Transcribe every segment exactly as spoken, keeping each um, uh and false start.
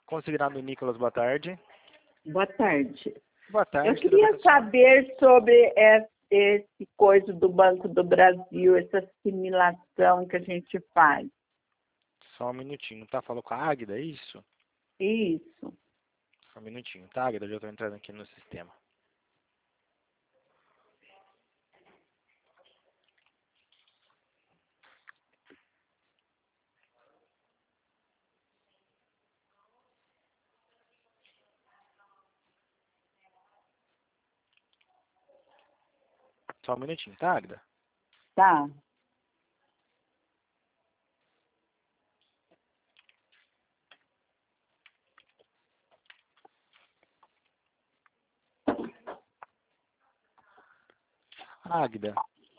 Consignado Nicolas, boa tarde. Boa tarde. Boa tarde. Eu queria saber sobre esse, esse coisa do Banco do Brasil, essa assimilação que a gente faz. Só um minutinho, tá? Falou com a Águida, é isso? Isso. Só um minutinho, tá, Águida? Eu já tô entrando aqui no sistema. Só um minutinho, tá, Águida? Tá. Águida,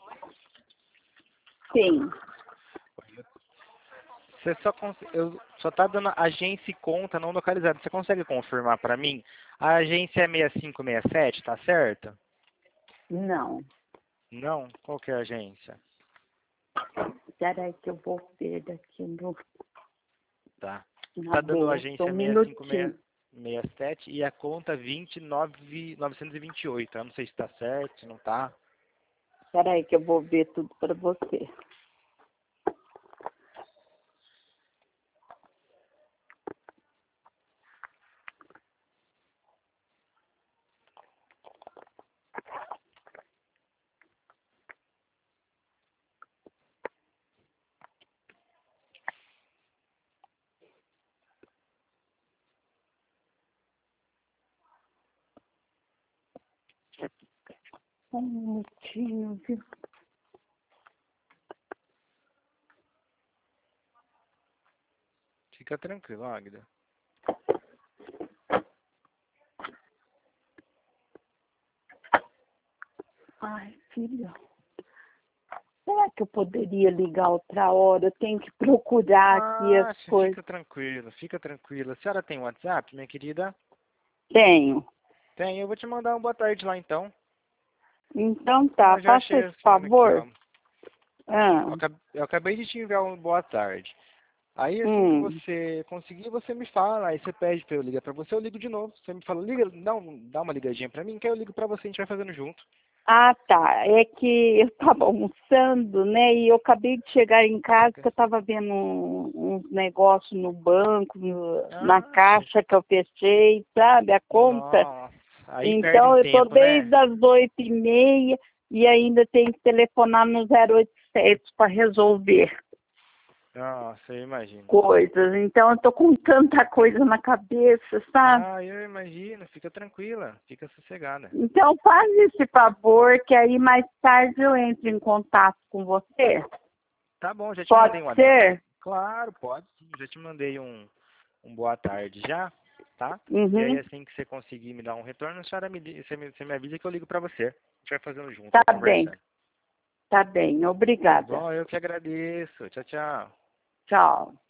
Sim. você só, cons... eu só tá dando agência e conta não localizada. Você consegue confirmar pra mim? A agência é seis cinco seis sete, tá certo? Não. Não? Qual que é a agência? Espera aí que eu vou ver daqui no... Tá. na Tá dando bolsa. agência Um seis cinco minutinho. seis sete e a conta vinte e nove novecentos e vinte e oito. Eu não sei se tá certo, se não tá. Espera aí que eu vou ver tudo para você. Um minutinho, viu? Fica tranquilo, Águida. Ai, filho. Será que eu poderia ligar outra hora? Eu tenho que procurar aqui Ah, as coisas. fica tranquila, fica tranquila. A senhora tem WhatsApp, minha querida? Tenho. Tem, eu vou te mandar um boa tarde lá então. Então Ah, tá, eu já faça achei a esse senhora aqui, favor. ó. Ah, Eu acab- eu acabei de te enviar um boa tarde. Aí assim que hum. você conseguir, você me fala, aí você pede pra eu ligar pra você, eu ligo de novo. Você me fala, liga, dá, um, dá uma ligadinha pra mim, que aí eu ligo pra você, a gente vai fazendo junto. Ah, tá. É que eu estava almoçando, né? E eu acabei de chegar em casa que eu estava vendo um- uns negócios no banco, no- na Ah, sim. caixa que eu fechei, sabe? A conta. Nossa, aí perde um Então eu estou tempo, né? desde as oito e meia e ainda tenho que telefonar no zero oito sete para resolver Nossa, eu imagino. coisas. Então eu estou com tanta coisa na cabeça, sabe? Ah, eu imagino, fica tranquila, fica sossegada. Então faz esse favor que aí mais tarde eu entro em contato com você. Tá bom, já te Pode mandei um WhatsApp. ser? Claro, pode sim, já te mandei um, um boa tarde já, tá? E aí Uhum. assim que você conseguir me dar um retorno, a senhora me, li- você, me, você me avisa que eu ligo pra você. A gente vai fazendo junto, Tá vai bem, conversando. tá bem. Tá Obrigada. bom, eu que agradeço. Tchau, tchau. Tchau.